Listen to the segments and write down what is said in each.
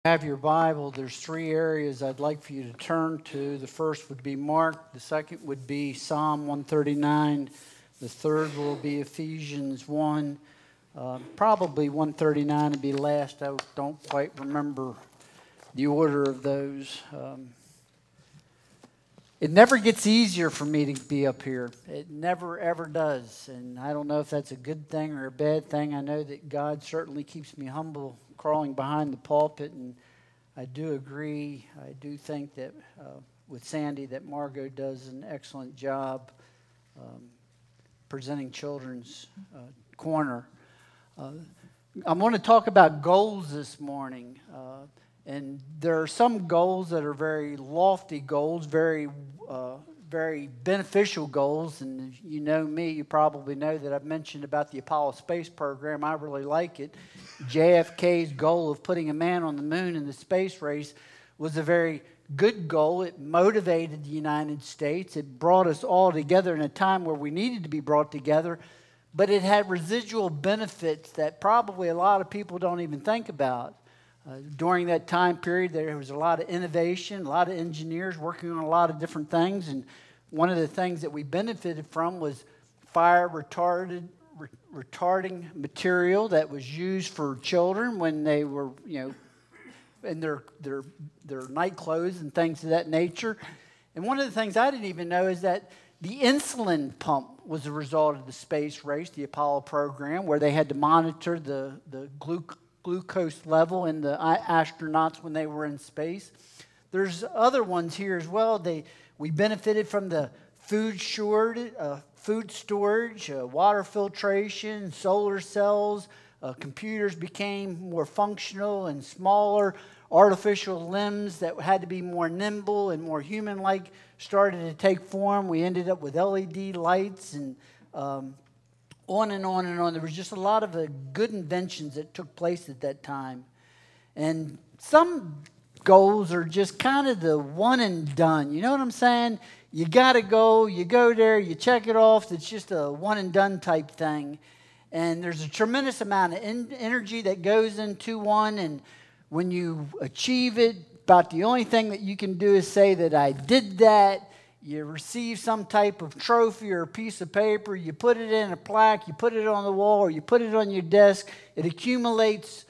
Have your Bible, there's three areas I'd like for you to turn to. The first would be Mark, the second would be Psalm 139, the third will be Ephesians 1, probably 139 would be last. I don't quite remember the order of those. It never gets easier for me to be up here. It never, ever does. And I don't know if that's a good thing or a bad thing. I know that God certainly keeps me humble crawling behind the pulpit. And I do agree. I do think that with Sandy that Margot does an excellent job presenting Children's Corner. I'm going to talk about goals this morning. And there are some goals that are very lofty goals, very beneficial goals. And you know me, you probably know that I've mentioned about the Apollo space program. I really like it. JFK's goal of putting a man on the moon in the space race was a very good goal. It motivated the United States. It brought us all together in a time where we needed to be brought together. But it had residual benefits that probably a lot of people don't even think about. During that time period, there was a lot of innovation, a lot of engineers working on a lot of different things. And one of the things that we benefited from was fire retarding material that was used for children when they were, in their night clothes and things of that nature. And one of the things I didn't even know is that the insulin pump was a result of the space race, the Apollo program, where they had to monitor the glucose level in the astronauts when they were in space. There's other ones here as well. We benefited from the food storage, water filtration, solar cells. Computers became more functional and smaller. Artificial limbs that had to be more nimble and more human-like started to take form. We ended up with LED lights and on and on and on. There was just a lot of good inventions that took place at that time. And some goals are just kind of the one and done. You know what I'm saying? You got to go, you go there, you check it off. It's just a one and done type thing. And there's a tremendous amount of energy that goes into one. And when you achieve it, about the only thing that you can do is say that I did that. You receive some type of trophy or a piece of paper, you put it in a plaque, you put it on the wall, or you put it on your desk. It accumulates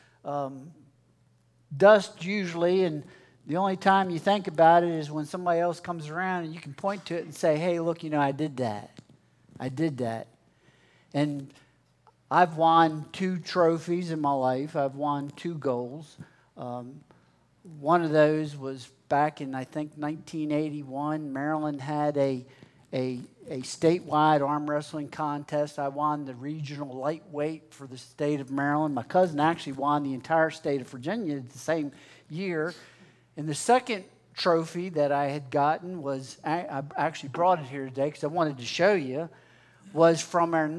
dust usually, and the only time you think about it is when somebody else comes around and you can point to it and say, hey, look, I did that. I did that. And I've won 2 trophies in my life. I've won 2 goals. One of those was back in, I think, 1981. Maryland had a statewide arm wrestling contest. I won the regional lightweight for the state of Maryland. My cousin actually won the entire state of Virginia the same year. And the second trophy that I had gotten was, I actually brought it here today because I wanted to show you, was from our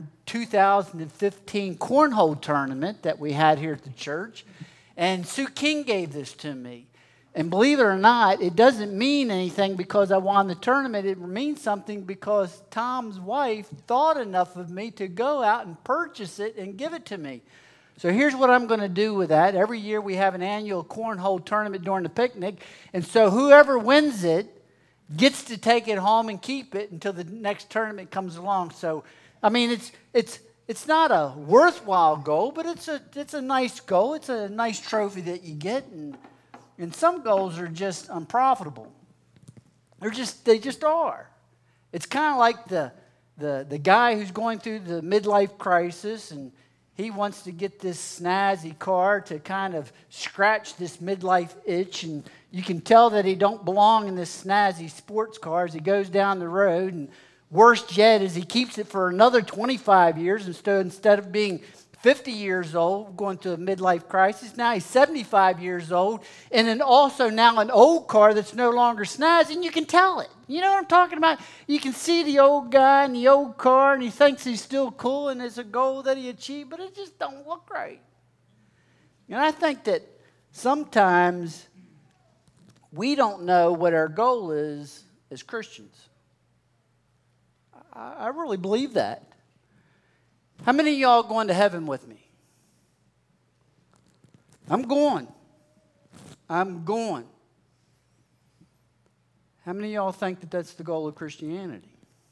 2015 cornhole tournament that we had here at the church. And Sue King gave this to me. And believe it or not, it doesn't mean anything because I won the tournament. It means something because Tom's wife thought enough of me to go out and purchase it and give it to me. So here's what I'm going to do with that. Every year we have an annual cornhole tournament during the picnic. And so whoever wins it gets to take it home and keep it until the next tournament comes along. So, I mean, it's not a worthwhile goal, but it's a nice goal. It's a nice trophy that you get. And some goals are just unprofitable. They just are. It's kind of like the guy who's going through the midlife crisis, and he wants to get this snazzy car to kind of scratch this midlife itch, and you can tell that he don't belong in this snazzy sports car as he goes down the road. And worst yet is he keeps it for another 25 years instead of being 50 years old, going through a midlife crisis. Now he's 75 years old, and then also now an old car that's no longer snazzy, and you can tell it. You know what I'm talking about? You can see the old guy in the old car, and he thinks he's still cool, and it's a goal that he achieved, but it just don't look right. And I think that sometimes we don't know what our goal is as Christians. I really believe that. How many of y'all going to heaven with me? I'm going. I'm going. How many of y'all think that that's the goal of Christianity?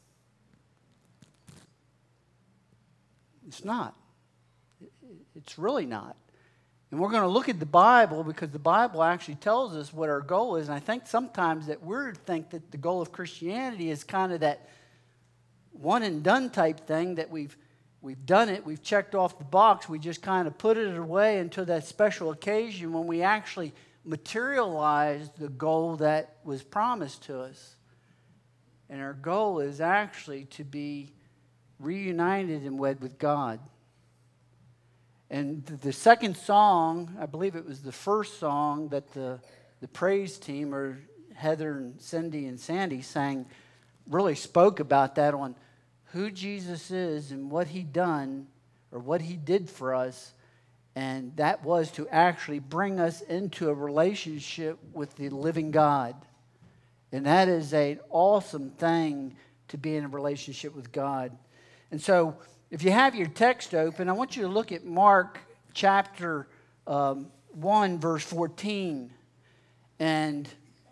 It's not. It's really not. And we're going to look at the Bible because the Bible actually tells us what our goal is. And I think sometimes that we think that the goal of Christianity is kind of that one and done type thing that we've done it, we've checked off the box, we just kind of put it away until that special occasion when we actually materialize the goal that was promised to us. And our goal is actually to be reunited and wed with God. And the second song, I believe it was the first song that the praise team, or Heather and Cindy and Sandy sang, really spoke about that on who Jesus is and what he done or what he did for us. And that was to actually bring us into a relationship with the living God. And that is an awesome thing, to be in a relationship with God. And so if you have your text open, I want you to look at Mark chapter 1, verse 14. And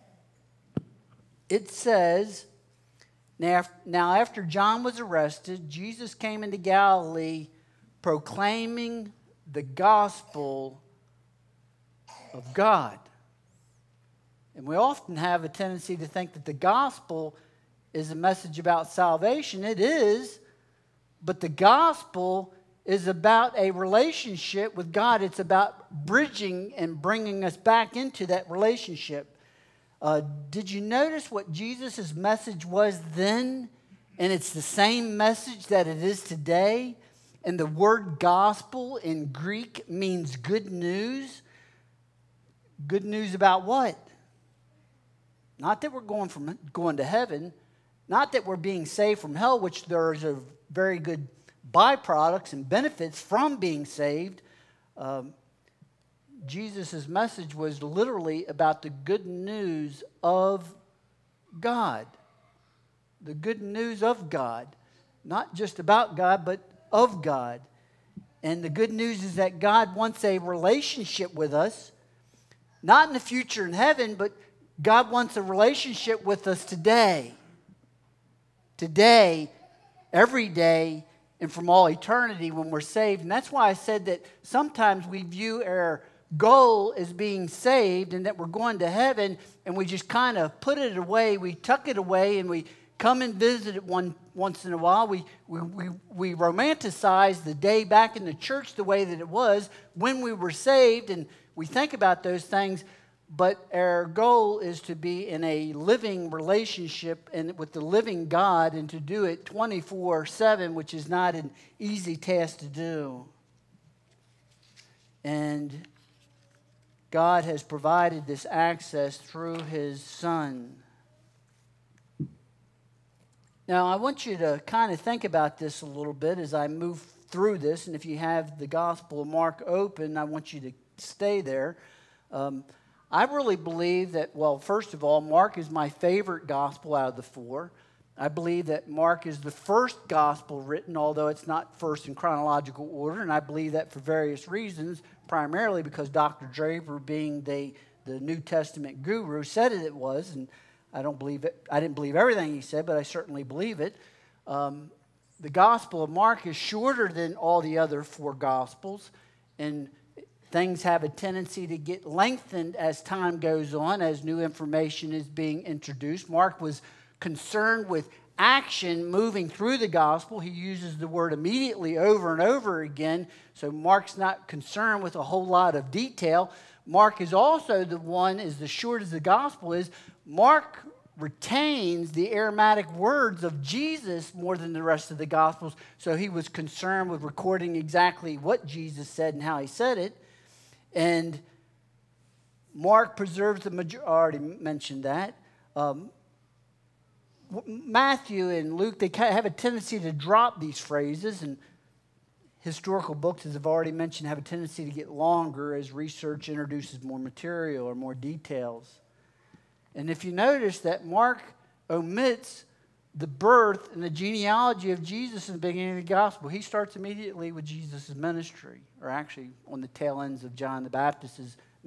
it says, Now after John was arrested, Jesus came into Galilee proclaiming the gospel of God. And we often have a tendency to think that the gospel is a message about salvation. It is, but the gospel is about a relationship with God. It's about bridging and bringing us back into that relationship. Did you notice what Jesus' message was then? And it's the same message that it is today. And the word gospel in Greek means good news. Good news about what? Not that we're going to heaven. Not that we're being saved from hell, which there's a very good byproducts and benefits from being saved. Jesus' message was literally about the good news of God. The good news of God. Not just about God, but of God. And the good news is that God wants a relationship with us. Not in the future in heaven, but God wants a relationship with us today. Today, every day, and from all eternity when we're saved. And that's why I said that sometimes we view our goal as being saved and that we're going to heaven, and we just kind of put it away, we tuck it away, and we come and visit it once in a while. We romanticize the day back in the church the way that it was when we were saved, and we think about those things. But our goal is to be in a living relationship and with the living God, and to do it 24/7, which is not an easy task to do. And God has provided this access through His Son. Now, I want you to kind of think about this a little bit as I move through this. And if you have the Gospel of Mark open, I want you to stay there. I really believe that, well, first of all, Mark is my favorite gospel out of the four. I believe that Mark is the first gospel written, although it's not first in chronological order, and I believe that for various reasons, primarily because Dr. Draper, being the New Testament guru, said it was, and I don't believe it. I didn't believe everything he said, but I certainly believe it. The Gospel of Mark is shorter than all the other four Gospels, and things have a tendency to get lengthened as time goes on, as new information is being introduced. Mark was concerned with action moving through the gospel. He uses the word immediately over and over again, so Mark's not concerned with a whole lot of detail. Mark is also the one, as short as the gospel is, Mark retains the aromatic words of Jesus more than the rest of the gospels, so he was concerned with recording exactly what Jesus said and how he said it. And Mark preserves the majority. I already mentioned that. Matthew and Luke, they have a tendency to drop these phrases, and historical books, as I've already mentioned, have a tendency to get longer as research introduces more material or more details. And if you notice that Mark omits the birth and the genealogy of Jesus in the beginning of the gospel, he starts immediately with Jesus' ministry, or actually on the tail ends of John the Baptist's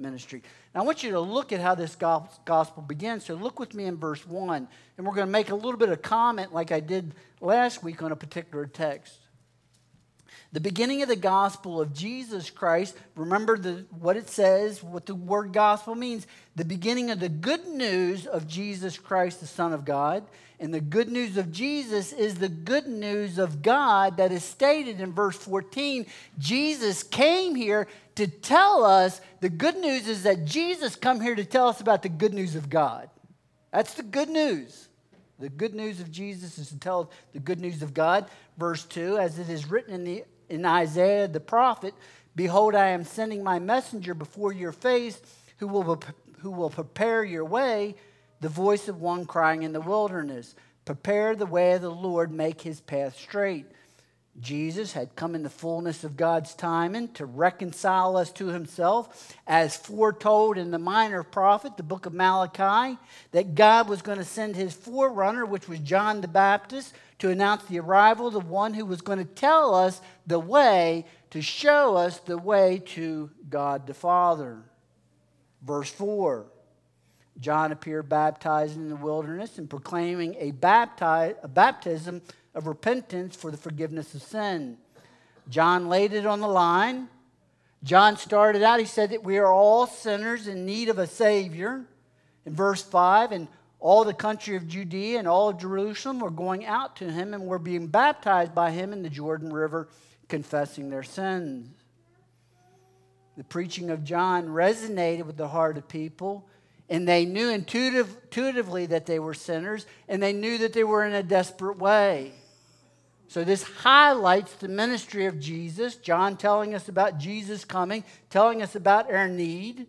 ministry. Now, I want you to look at how this gospel begins. So look with me in verse 1, and we're going to make a little bit of comment like I did last week on a particular text. The beginning of the gospel of Jesus Christ, remember what it says, what the word gospel means. The beginning of the good news of Jesus Christ, the Son of God. And the good news of Jesus is the good news of God that is stated in verse 14. Jesus came here to tell us, the good news is that Jesus come here to tell us about the good news of God. That's the good news. The good news of Jesus is to tell the good news of God. Verse 2, as it is written in Isaiah the prophet, behold, I am sending my messenger before your face who will prepare your way, the voice of one crying in the wilderness. Prepare the way of the Lord, make his path straight. Jesus had come in the fullness of God's timing to reconcile us to himself, as foretold in the minor prophet, the book of Malachi, that God was going to send his forerunner, which was John the Baptist, to announce the arrival of the one who was going to tell us the way, to show us the way to God the Father. Verse 4, John appeared baptizing in the wilderness and proclaiming a baptism of repentance for the forgiveness of sin. John laid it on the line. John started out, he said that we are all sinners in need of a Savior. In verse 5, and all the country of Judea and all of Jerusalem were going out to him and were being baptized by him in the Jordan River, confessing their sins. The preaching of John resonated with the heart of people, and they knew intuitively that they were sinners, and they knew that they were in a desperate way. So this highlights the ministry of Jesus, John telling us about Jesus coming, telling us about our need.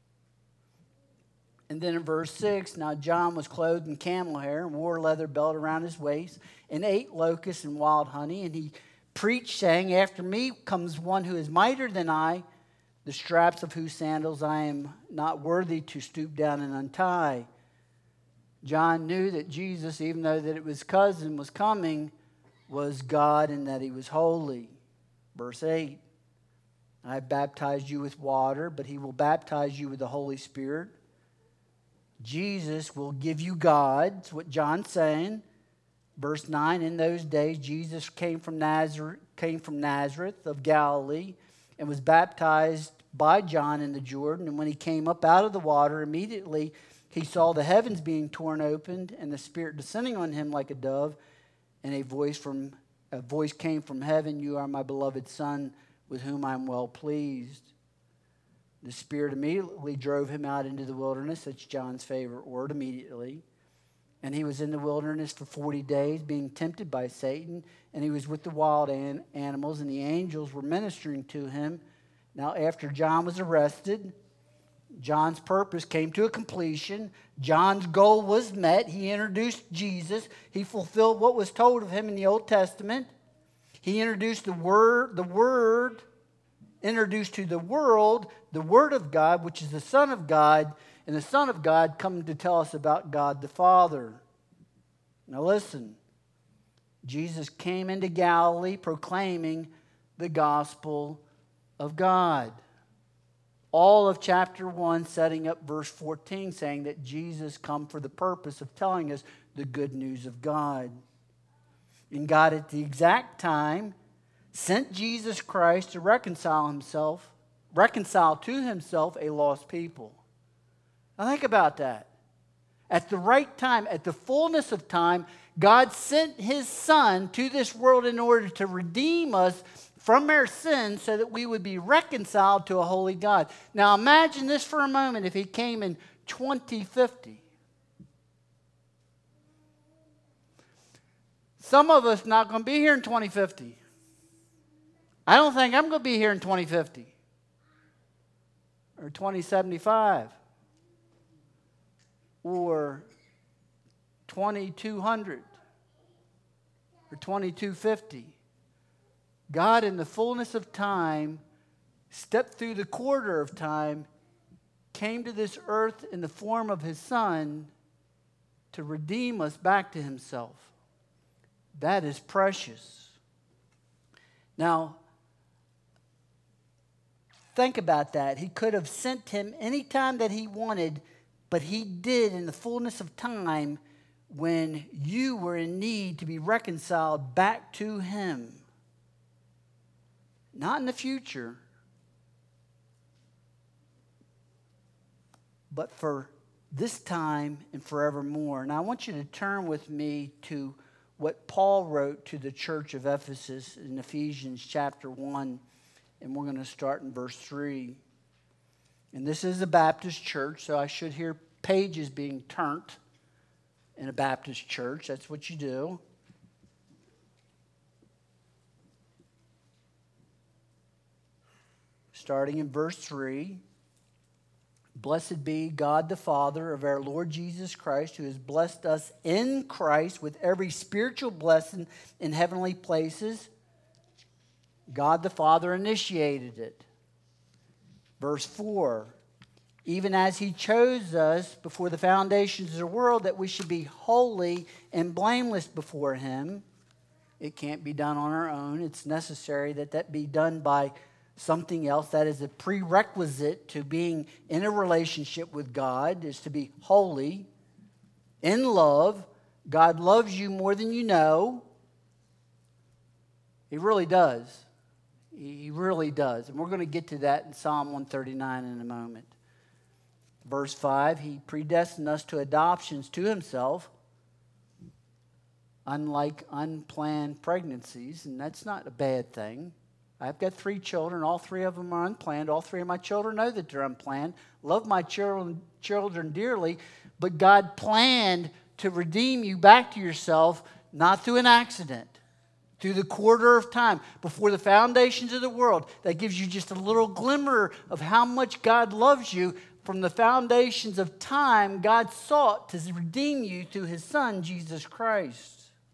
And then in verse 6, now John was clothed in camel hair and wore a leather belt around his waist and ate locusts and wild honey. And he preached, saying, after me comes one who is mightier than I, the straps of whose sandals I am not worthy to stoop down and untie. John knew that Jesus, even though that it was cousin was coming, was God and that he was holy. Verse 8, I have baptized you with water, but he will baptize you with the Holy Spirit. Jesus will give you God. That's what John's saying. Verse 9, in those days Jesus came from Nazareth of Galilee and was baptized by John in the Jordan. And when he came up out of the water, immediately he saw the heavens being torn open and the Spirit descending on him like a dove. And a voice came from heaven, you are my beloved Son, with whom I am well pleased. The Spirit immediately drove him out into the wilderness. That's John's favorite word, immediately. And he was in the wilderness for 40 days, being tempted by Satan. And he was with the wild animals, and the angels were ministering to him. Now, after John was arrested, John's purpose came to a completion. John's goal was met. He introduced Jesus. He fulfilled what was told of him in the Old Testament. He introduced the Word, introduced to the world the Word of God, which is the Son of God, and the Son of God coming to tell us about God the Father. Now listen, Jesus came into Galilee proclaiming the gospel of God. All of chapter 1 setting up verse 14, saying that Jesus come for the purpose of telling us the good news of God. And God at the exact time sent Jesus Christ to reconcile to himself a lost people. Now think about that. At the right time, at the fullness of time, God sent his Son to this world in order to redeem us from our sins so that we would be reconciled to a holy God. Now imagine this for a moment if he came in 2050. Some of us not going to be here in 2050. I don't think I'm going to be here in 2050 or 2075 or 2200 or 2250. God, in the fullness of time, stepped through the quarter of time, came to this earth in the form of his Son to redeem us back to himself. That is precious. Now, Think about that. He could have sent him anytime that he wanted, but he did in the fullness of time when you were in need to be reconciled back to him. Not in the future, but for this time and forevermore. Now I want you to turn with me to what Paul wrote to the church of Ephesus in Ephesians chapter 1, and we're going to start in verse 3. And this is a Baptist church, so I should hear pages being turned in a Baptist church. That's what you do. Starting in verse 3. Blessed be God the Father of our Lord Jesus Christ, who has blessed us in Christ with every spiritual blessing in heavenly places. God the Father initiated it. Verse 4. Even as he chose us before the foundations of the world, that we should be holy and blameless before him. It can't be done on our own. It's necessary that that be done by something else. That is a prerequisite to being in a relationship with God, is to be holy, in love. God loves you more than you know. He really does. He really does. And we're going to get to that in Psalm 139 in a moment. Verse 5, he predestined us to adoptions to himself, unlike unplanned pregnancies, and that's not a bad thing. I've got 3 children. All 3 of them are unplanned. All 3 of my children know that they're unplanned. Love my children dearly, but God planned to redeem you back to yourself, not through an accident, through the quarter of time, before the foundations of the world. That gives you just a little glimmer of how much God loves you. From the foundations of time, God sought to redeem you through his Son, Jesus Christ.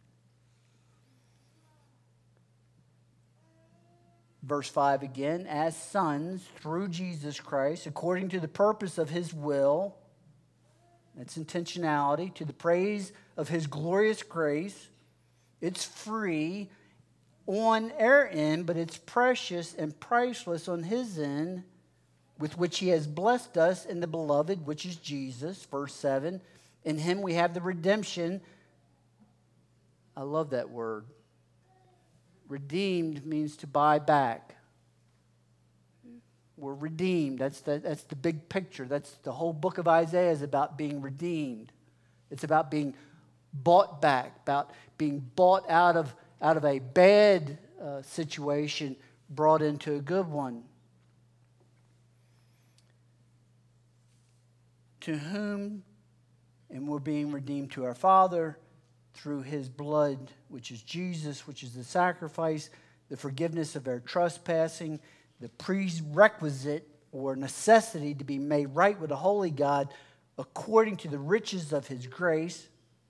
Verse 5 again, as sons through Jesus Christ, according to the purpose of his will, that's intentionality, to the praise of his glorious grace. It's free on our end, but it's precious and priceless on his end, with which he has blessed us in the beloved, which is Jesus. Verse 7, in him we have the redemption. I love that word. Redeemed means to buy back. We're redeemed. That's the big picture. That's the whole book of Isaiah is about being redeemed. It's about being bought back, about being bought out of a bad situation, brought into a good one. To whom, and we're being redeemed to our Father, through his blood, which is Jesus, which is the sacrifice, the forgiveness of our trespassing, the prerequisite or necessity to be made right with a holy God according to the riches of his grace.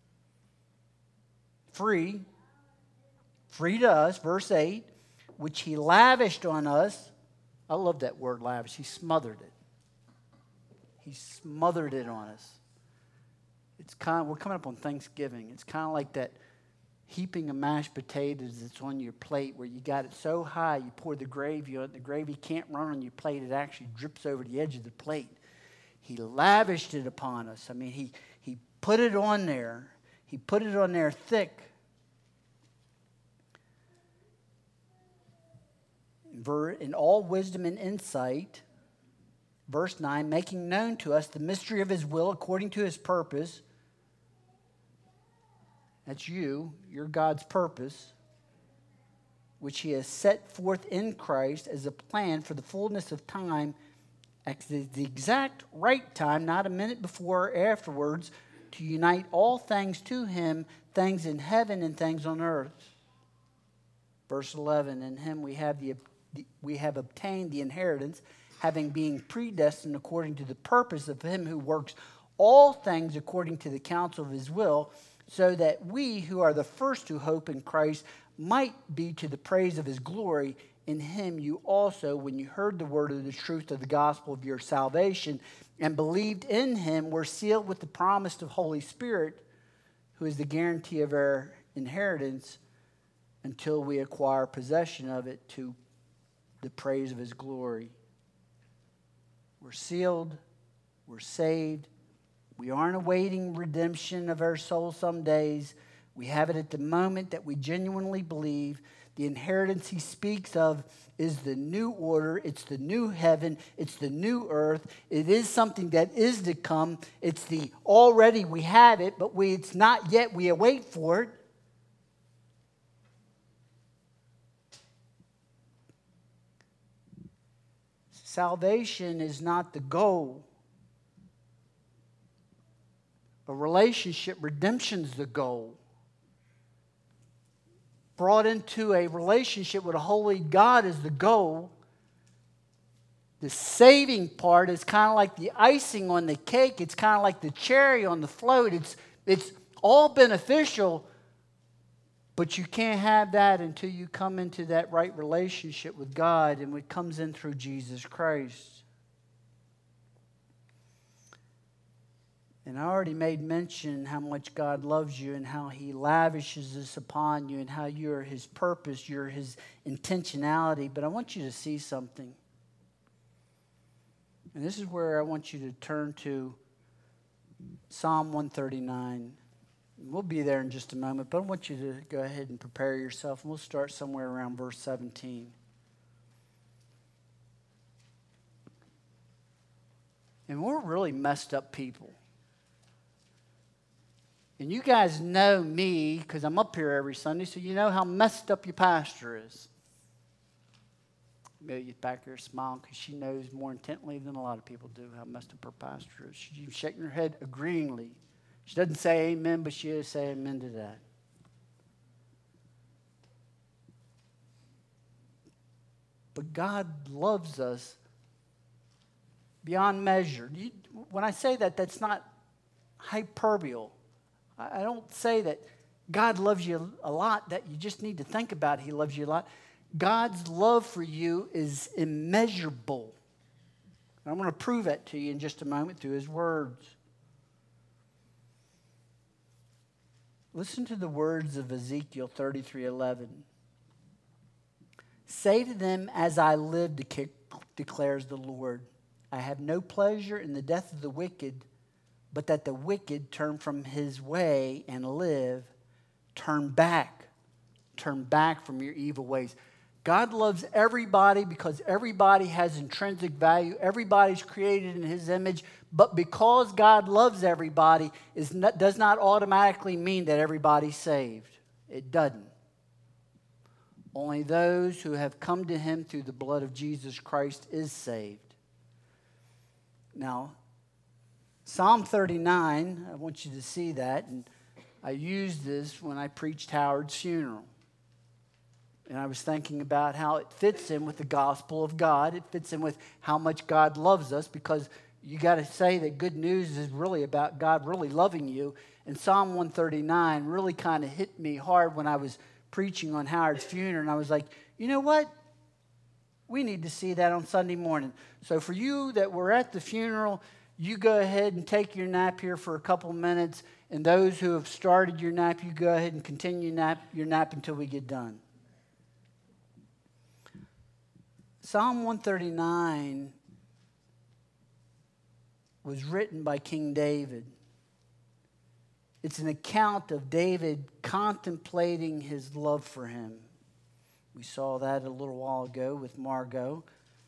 Free to us, verse 8, which he lavished on us. I love that word lavish. He smothered it. He smothered it on us. We're coming up on Thanksgiving. It's kind of like that heaping of mashed potatoes that's on your plate where you got it so high you pour the gravy on it. The gravy can't run on your plate. It actually drips over the edge of the plate. He lavished it upon us. I mean, he put it on there. He put it on there thick. In all wisdom and insight, verse 9, making known to us the mystery of his will according to his purpose. That's you. You're God's purpose, which he has set forth in Christ as a plan for the fullness of time, at the exact right time, not a minute before or afterwards, to unite all things to him, things in heaven and things on earth. Verse 11, in him we have obtained the inheritance, having been predestined according to the purpose of him who works all things according to the counsel of his will, so that we who are the first to hope in Christ might be to the praise of his glory. In him you also, when you heard the word of the truth of the gospel of your salvation, and believed in him, were sealed with the promise of Holy Spirit, who is the guarantee of our inheritance until we acquire possession of it to the praise of his glory. We're sealed. We're saved. We aren't awaiting redemption of our soul some days. We have it at the moment that we genuinely believe. The inheritance he speaks of is the new order. It's the new heaven. It's the new earth. It is something that is to come. It's the already we have it, but it's not yet. We await for it. Salvation is not the goal. A relationship, redemption's the goal. Brought into a relationship with a holy God is the goal. The saving part is kind of like the icing on the cake. It's kind of like the cherry on the float. It's all beneficial, but you can't have that until you come into that right relationship with God, and it comes in through Jesus Christ. And I already made mention how much God loves you and how he lavishes this upon you and how you're his purpose, you're his intentionality. But I want you to see something. And this is where I want you to turn to Psalm 139. We'll be there in just a moment, but I want you to go ahead and prepare yourself. And we'll start somewhere around verse 17. And we're really messed up people. And you guys know me because I'm up here every Sunday, so you know how messed up your pastor is. Amelia's back here smiling because she knows more intently than a lot of people do how messed up her pastor is. She's shaking her head agreeingly. She doesn't say amen, but she is saying amen to that. But God loves us beyond measure. When I say that, that's not hyperbole. I don't say that God loves you a lot, that you just need to think about he loves you a lot. God's love for you is immeasurable. I'm going to prove that to you in just a moment through his words. Listen to the words of Ezekiel 33:11. Say to them, as I live, declares the Lord, I have no pleasure in the death of the wicked, but that the wicked turn from his way and live. Turn back from your evil ways. God loves everybody because everybody has intrinsic value. Everybody's created in his image. But because God loves everybody, does not automatically mean that everybody's saved. It doesn't. Only those who have come to him through the blood of Jesus Christ is saved. Now, Psalm 39, I want you to see that. And I used this when I preached Howard's funeral. And I was thinking about how it fits in with the gospel of God. It fits in with how much God loves us, because you got to say that good news is really about God really loving you. And Psalm 139 really kind of hit me hard when I was preaching on Howard's funeral. And I was like, you know what? We need to see that on Sunday morning. So for you that were at the funeral, you go ahead and take your nap here for a couple minutes. And those who have started your nap, you go ahead and continue your nap until we get done. Psalm 139 was written by King David. It's an account of David contemplating his love for him. We saw that a little while ago with Margot.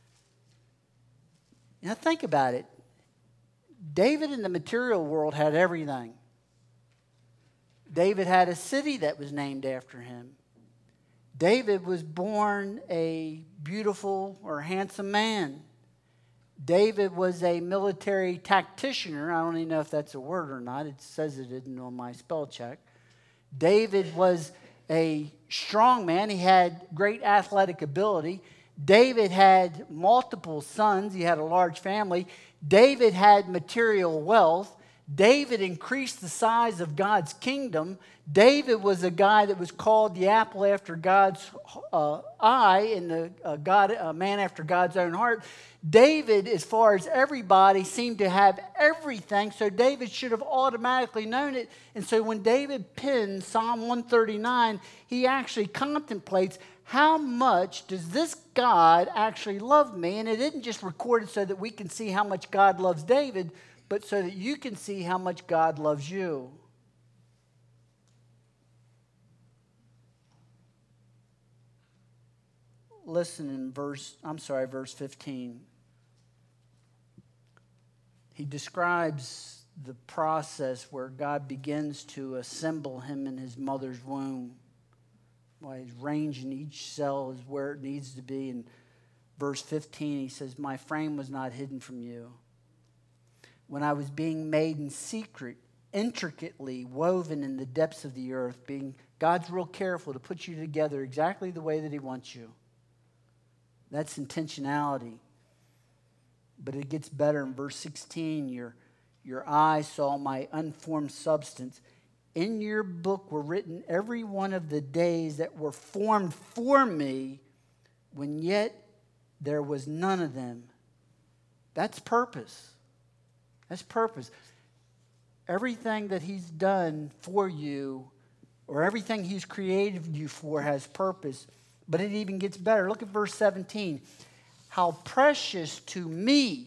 Now think about it. David in the material world had everything. David had a city that was named after him. David was born a beautiful or handsome man. David was a military tactician. I don't even know if that's a word or not. It says it isn't on my spell check. David was a strong man. He had great athletic ability. David had multiple sons. He had a large family. David had material wealth. David increased the size of God's kingdom. David was a guy that was called the apple after God's eye and a man after God's own heart. David, as far as everybody, seemed to have everything, so David should have automatically known it. And so when David penned Psalm 139, he actually contemplates, how much does this God actually love me? And it isn't just recorded so that we can see how much God loves David, but so that you can see how much God loves you. Listen in verse 15. He describes the process where God begins to assemble him in his mother's womb. While he's arranging each cell is where it needs to be. In verse 15, he says, my frame was not hidden from you. When I was being made in secret, intricately woven in the depths of the earth, God's real careful to put you together exactly the way that he wants you. That's intentionality. But it gets better in verse 16. Your eyes saw my unformed substance. In your book were written every one of the days that were formed for me, when yet there was none of them. That's purpose. That's purpose. Everything that he's done for you, or everything he's created you for, has purpose. But it even gets better. Look at verse 17. How precious to me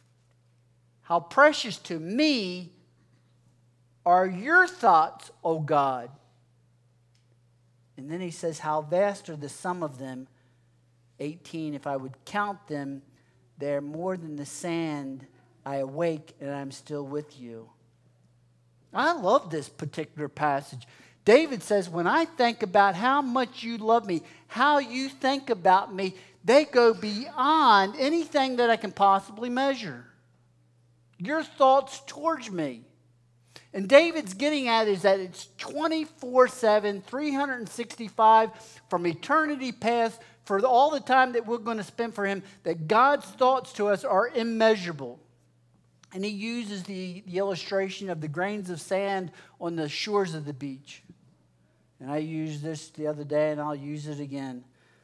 are your thoughts, O God. And then he says, how vast are the sum of them. 18, if I would count them, they're more than the sand. I awake and I'm still with you. I love this particular passage. David says, when I think about how much you love me, how you think about me, they go beyond anything that I can possibly measure. Your thoughts towards me. And David's getting at is that it's 24/7, 365 from eternity past, for all the time that we're going to spend for him, that God's thoughts to us are immeasurable. And he uses the illustration of the grains of sand on the shores of the beach. And I used this the other day, and I'll use it again.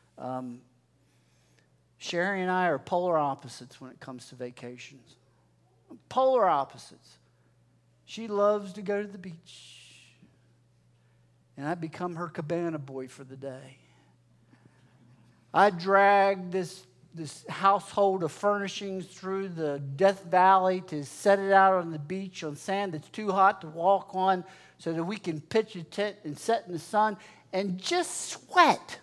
Sherry and I are polar opposites when it comes to vacations. Polar opposites. She loves to go to the beach. And I become her cabana boy for the day. I drag this household of furnishings through the Death Valley to set it out on the beach on sand that's too hot to walk on, so that we can pitch a tent and sit in the sun and just sweat.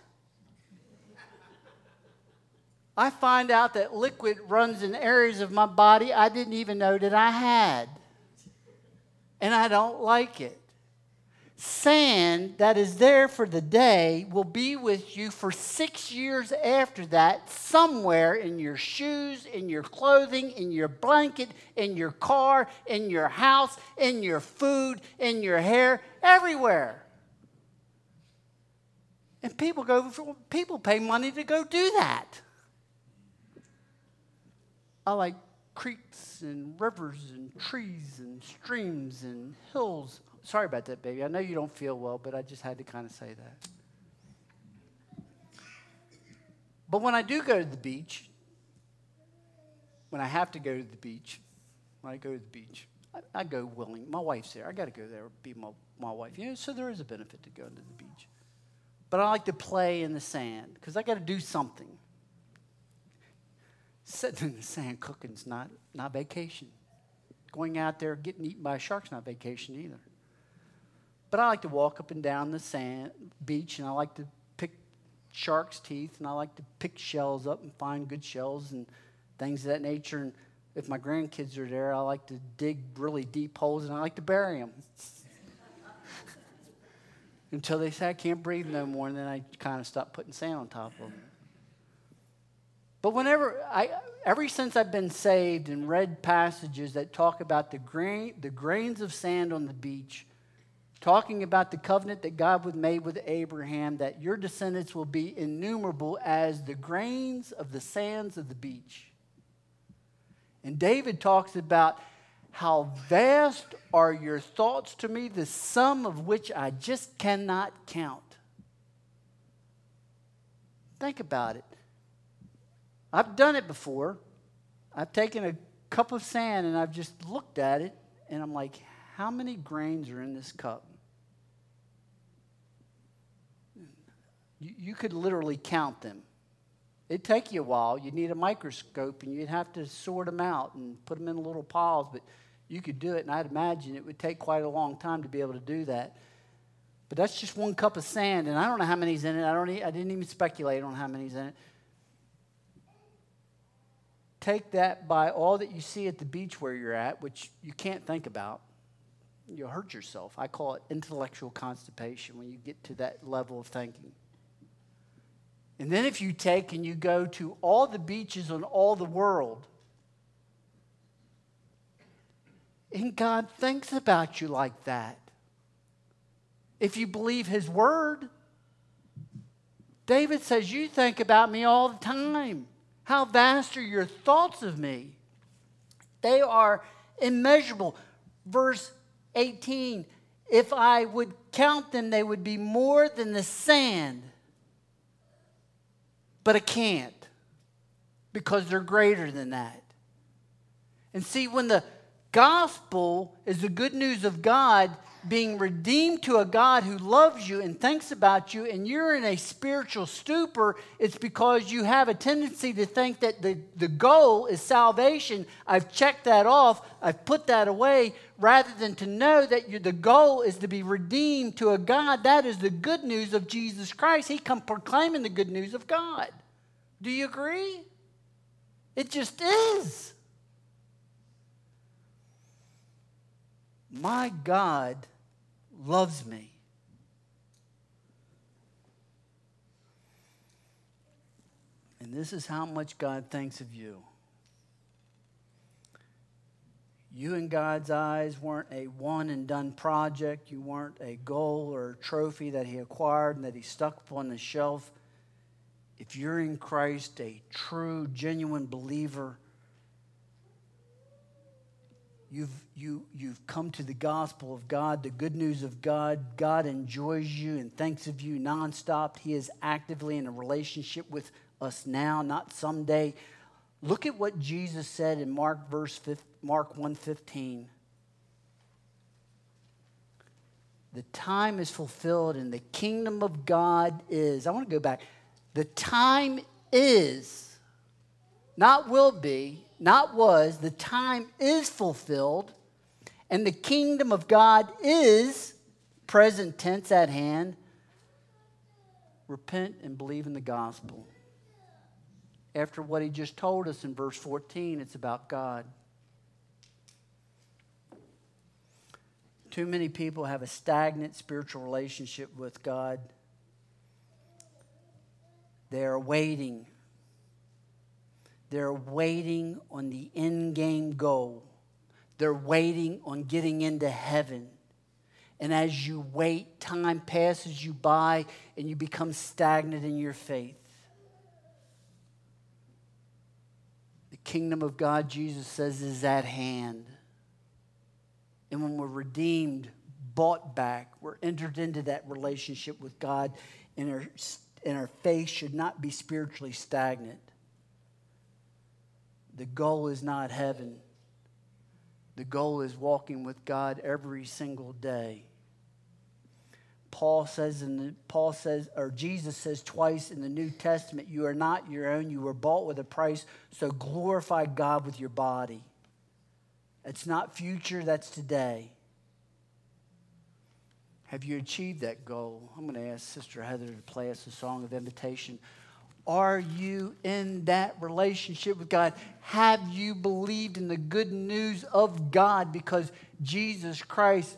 I find out that liquid runs in areas of my body I didn't even know that I had. And I don't like it. Sand that is there for the day will be with you for 6 years after that, somewhere in your shoes, in your clothing, in your blanket, in your car, in your house, in your food, in your hair, everywhere. And people pay money to go do that. I like creeks and rivers and trees and streams and hills. Sorry about that, baby. I know you don't feel well, but I just had to kind of say that. But when I do go to the beach, when I have to go to the beach, I go willing. My wife's there. I got to go there, be my wife. So there is a benefit to going to the beach. But I like to play in the sand because I got to do something. Sitting in the sand cooking's not vacation. Going out there getting eaten by a shark's not vacation either. But I like to walk up and down the beach, and I like to pick shark's teeth, and I like to pick shells up and find good shells and things of that nature. And if my grandkids are there, I like to dig really deep holes, and I like to bury them. Until they say I can't breathe no more, and then I kind of stop putting sand on top of them. But ever since I've been saved and read passages that talk about the grains of sand on the beach, talking about the covenant that God would made with Abraham, that your descendants will be innumerable as the grains of the sands of the beach. And David talks about how vast are your thoughts to me, the sum of which I just cannot count. Think about it. I've done it before. I've taken a cup of sand and I've just looked at it and I'm like, how many grains are in this cup? You could literally count them. It'd take you a while. You'd need a microscope, and you'd have to sort them out and put them in little piles, but you could do it, and I'd imagine it would take quite a long time to be able to do that. But that's just one cup of sand, and I don't know how many's in it. I didn't even speculate on how many's in it. Take that by all that you see at the beach where you're at, which you can't think about. You'll hurt yourself. I call it intellectual constipation when you get to that level of thinking. And then if you take and you go to all the beaches on all the world, and God thinks about you like that. If you believe His word, David says, you think about me all the time. How vast are your thoughts of me? They are immeasurable. Verse 18, if I would count them, they would be more than the sand. But I can't, because they're greater than that. And see, when the gospel is the good news of God being redeemed to a God who loves you and thinks about you, and you're in a spiritual stupor, it's because you have a tendency to think that the goal is salvation. I've checked that off. I've put that away, rather than to know that the goal is to be redeemed to a God. That is the good news of Jesus Christ. He come proclaiming the good news of God. Do you agree? It just is. My God loves me. And this is how much God thinks of you. You in God's eyes weren't a one and done project. You weren't a goal or a trophy that He acquired and that He stuck up on the shelf. If you're in Christ, a true, genuine believer, You've come to the gospel of God, the good news of God. God enjoys you and thinks of you nonstop. He is actively in a relationship with us now, not someday. Look at what Jesus said in Mark 1:15. The time is fulfilled and the kingdom of God is. I want to go back. The time is, not will be, not was, the time is fulfilled, and the kingdom of God is, present tense at hand. Repent and believe in the gospel. After what He just told us in verse 14, it's about God. Too many people have a stagnant spiritual relationship with God. They are waiting. They're waiting on the end game goal. They're waiting on getting into heaven. And as you wait, time passes you by and you become stagnant in your faith. The kingdom of God, Jesus says, is at hand. And when we're redeemed, bought back, we're entered into that relationship with God, and our faith should not be spiritually stagnant. The goal is not heaven. The goal is walking with God every single day. Jesus says twice in the New Testament, you are not your own, you were bought with a price, so glorify God with your body. It's not future, that's today. Have you achieved that goal? I'm going to ask Sister Heather to play us a song of invitation. Are you in that relationship with God? Have you believed in the good news of God? Because Jesus Christ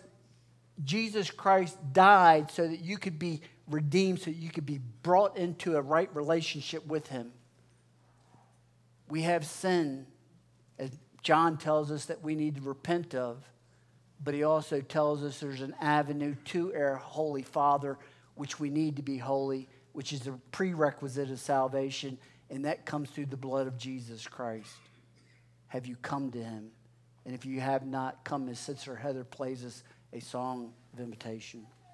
died so that you could be redeemed, so that you could be brought into a right relationship with Him. We have sin, as John tells us, that we need to repent of. But he also tells us there's an avenue to our Holy Father, which we need to be holy, which is a prerequisite of salvation, and that comes through the blood of Jesus Christ. Have you come to Him? And if you have not come, as Sister Heather plays us a song of invitation.